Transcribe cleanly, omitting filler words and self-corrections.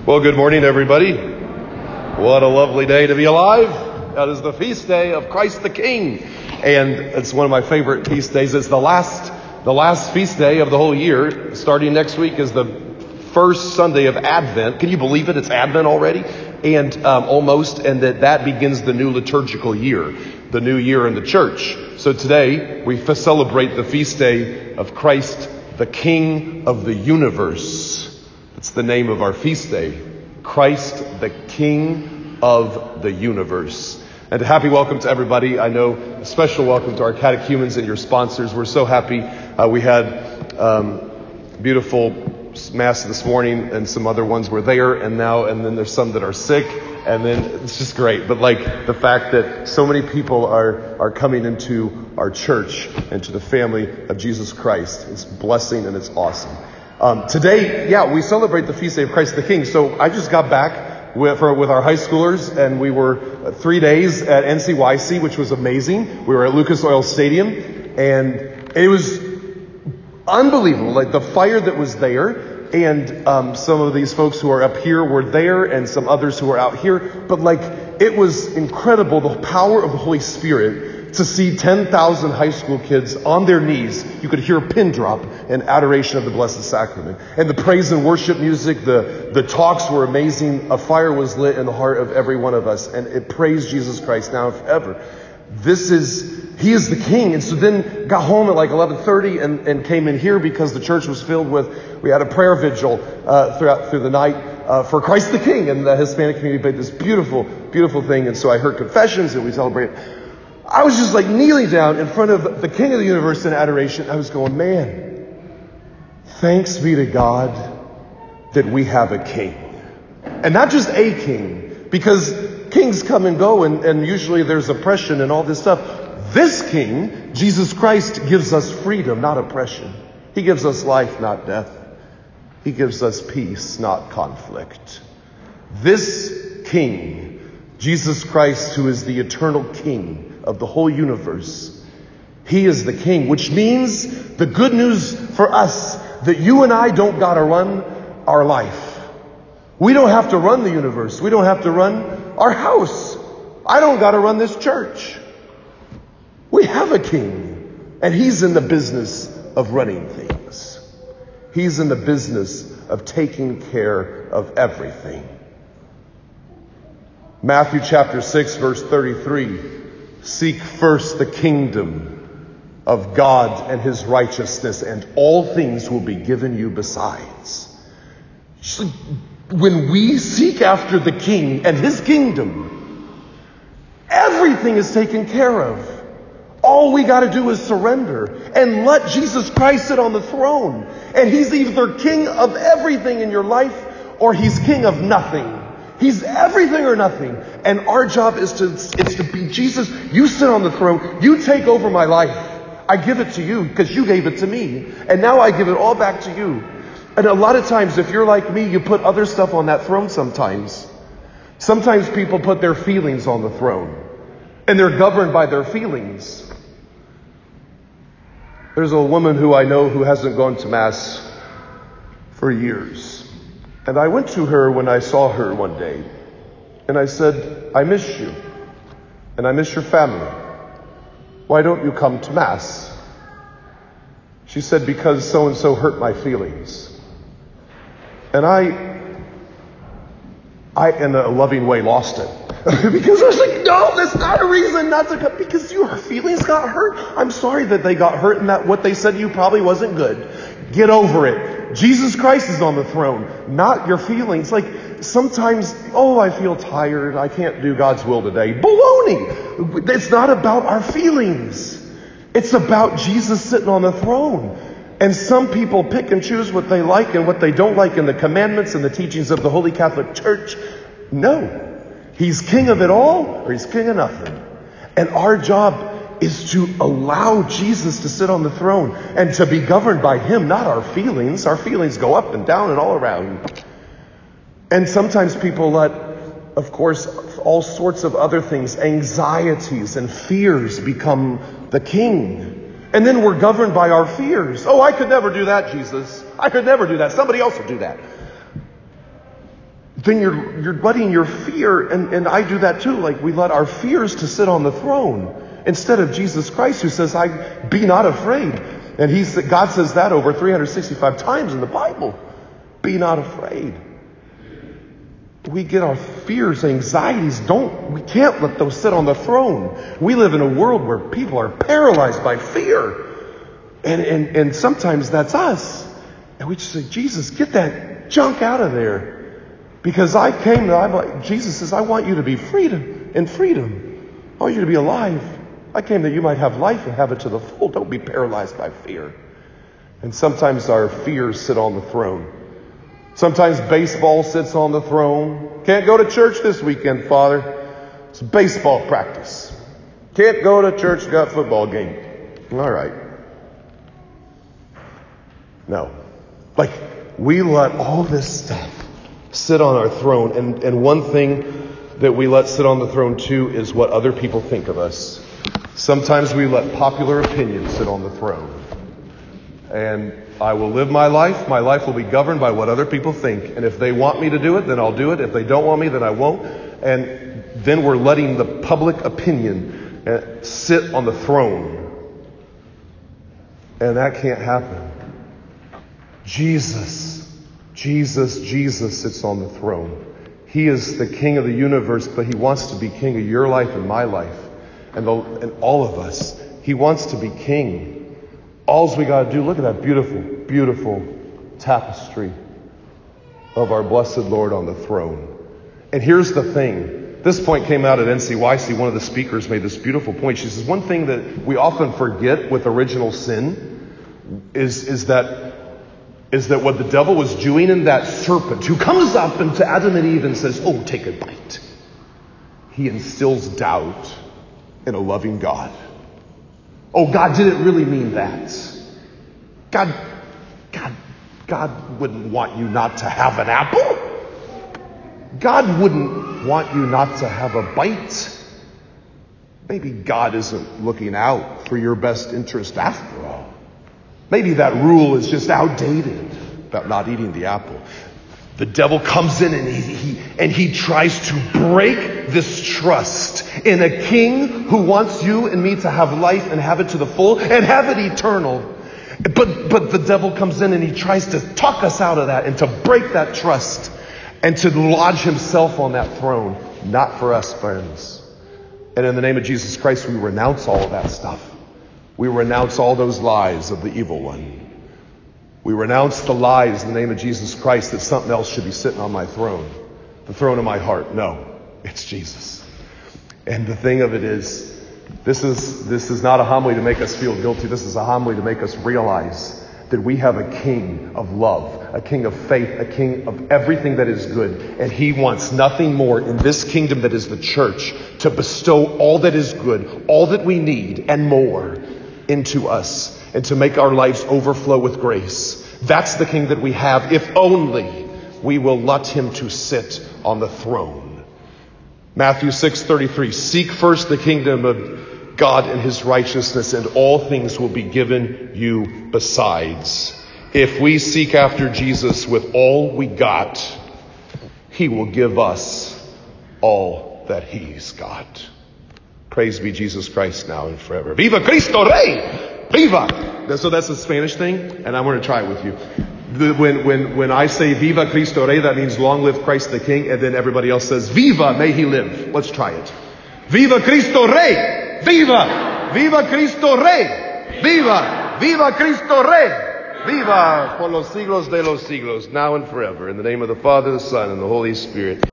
Well, good morning, everybody. What a lovely day to be alive. That is the feast day of Christ the King. And it's one of my favorite feast days. It's the last feast day of the whole year. Starting next week is the first Sunday of Advent. Can you believe it? It's Advent already. And almost. And that begins the new liturgical year, the new year in the church. So today we celebrate the feast day of Christ the King of the universe. It's the name of our feast day, Christ the King of the universe. And a happy welcome to everybody. I know a special welcome to our catechumens and your sponsors. We're so happy. We had beautiful mass this morning, and some other ones were there, and then there's some that are sick, and then it's just great. But like the fact that so many people are coming into our church and to the family of Jesus Christ, it's a blessing and it's awesome. Today, we celebrate the feast day of Christ the King. So I just got back with our high schoolers, and we were 3 days at NCYC, which was amazing. We were at Lucas Oil Stadium, and it was unbelievable. Like the fire that was there, and some of these folks who are up here were there, and some others who are out here. But it was incredible, the power of the Holy Spirit. To see 10,000 high school kids on their knees, you could hear a pin drop in adoration of the Blessed Sacrament. And the praise and worship music, the talks were amazing. A fire was lit in the heart of every one of us, and it praised Jesus Christ now and forever. He is the King. And so then got home at 11:30 and came in here because the church was filled we had a prayer vigil through the night for Christ the King. And the Hispanic community made this beautiful, beautiful thing. And so I heard confessions and we celebrated. I was just kneeling down in front of the King of the universe in adoration. I was going, man, thanks be to God that we have a king. And not just a king, because kings come and go and usually there's oppression and all this stuff. This king, Jesus Christ, gives us freedom, not oppression. He gives us life, not death. He gives us peace, not conflict. This king, Jesus Christ, who is the eternal king of the whole universe, he is the king, which means the good news for us that you and I don't gotta run our life. We don't have to run the universe. We don't have to run our house. I don't gotta run this church. We have a king, and he's in the business of running things. He's in the business of taking care of everything. Matthew chapter 6, verse 33. Seek first the kingdom of God and his righteousness, and all things will be given you besides. When we seek after the king and his kingdom, everything is taken care of. All we got to do is surrender and let Jesus Christ sit on the throne. And he's either king of everything in your life or he's king of nothing. He's everything or nothing. And our job is to be Jesus. You sit on the throne. You take over my life. I give it to you because you gave it to me. And now I give it all back to you. And a lot of times, if you're like me, you put other stuff on that throne sometimes. Sometimes people put their feelings on the throne. And they're governed by their feelings. There's a woman who I know who hasn't gone to Mass for years. And I went to her when I saw her one day. And I said, I miss you. And I miss your family. Why don't you come to Mass? She said, because so-and-so hurt my feelings. And I, in a loving way, lost it. Because I was like, no, that's not a reason not to come. Because your feelings got hurt. I'm sorry that they got hurt and that what they said to you probably wasn't good. Get over it. Jesus Christ is on the throne, not your feelings. Sometimes, I feel tired. I can't do God's will today. Baloney. It's not about our feelings. It's about Jesus sitting on the throne. And some people pick and choose what they like and what they don't like in the commandments and the teachings of the Holy Catholic Church. No. He's king of it all or he's king of nothing. And our job is to allow Jesus to sit on the throne and to be governed by him, not our feelings. Our feelings go up and down and all around. And sometimes people let, of course, all sorts of other things, anxieties and fears become the king. And then we're governed by our fears. Oh, I could never do that, Jesus. I could never do that. Somebody else will do that. then you're letting your fear, and I do that too, like we let our fears to sit on the throne instead of Jesus Christ, who says, be not afraid. And God says that over 365 times in the Bible. Be not afraid. We get our fears, anxieties, we can't let those sit on the throne. We live in a world where people are paralyzed by fear. And sometimes that's us. And we just say, Jesus, get that junk out of there. Because Jesus says, I want you to be in freedom. I want you to be alive. I came that you might have life and have it to the full. Don't be paralyzed by fear. And sometimes our fears sit on the throne. Sometimes baseball sits on the throne. Can't go to church this weekend, Father. It's baseball practice. Can't go to church, got football game. All right. No. Like, we let all this stuff sit on our throne. And one thing that we let sit on the throne too is what other people think of us. Sometimes we let popular opinion sit on the throne. And I will live my life. My life will be governed by what other people think. And if they want me to do it, then I'll do it. If they don't want me, then I won't. And then we're letting the public opinion sit on the throne. And that can't happen. Jesus sits on the throne. He is the King of the universe, but He wants to be King of your life and my life and all of us. He wants to be King. All we got to do, look at that beautiful, beautiful tapestry of our blessed Lord on the throne. And here's the thing. This point came out at NCYC. One of the speakers made this beautiful point. She says, one thing that we often forget with original sin is that what the devil was doing in that serpent who comes up into Adam and Eve and says, oh, take a bite. He instills doubt in a loving God. Oh, God didn't really mean that. God wouldn't want you not to have an apple. God wouldn't want you not to have a bite. Maybe God isn't looking out for your best interest after all. Maybe that rule is just outdated about not eating the apple. The devil comes in and he tries to break this trust in a king who wants you and me to have life and have it to the full and have it eternal. But the devil comes in and he tries to talk us out of that and to break that trust and to lodge himself on that throne. Not for us, friends. And in the name of Jesus Christ, we renounce all of that stuff. We renounce all those lies of the evil one. We renounce the lies in the name of Jesus Christ that something else should be sitting on my throne. The throne of my heart. No, it's Jesus. And the thing of it is, this is not a homily to make us feel guilty. This is a homily to make us realize that we have a King of love, a King of faith, a King of everything that is good. And He wants nothing more in this kingdom that is the church to bestow all that is good, all that we need and more into us and to make our lives overflow with grace. That's the King that we have, if only we will let Him to sit on the throne. Matthew 6:33, seek first the kingdom of God and His righteousness, and all things will be given you besides. If we seek after Jesus with all we got, He will give us all that He's got. Praise be Jesus Christ now and forever. Viva Cristo Rey! Viva! So that's a Spanish thing, and I'm going to try it with you. When I say Viva Cristo Rey, that means long live Christ the King, and then everybody else says Viva, may He live. Let's try it. Viva Cristo Rey! Viva! Viva Cristo Rey! Viva! Viva Cristo Rey! Viva por los siglos de los siglos, now and forever. In the name of the Father, the Son, and the Holy Spirit.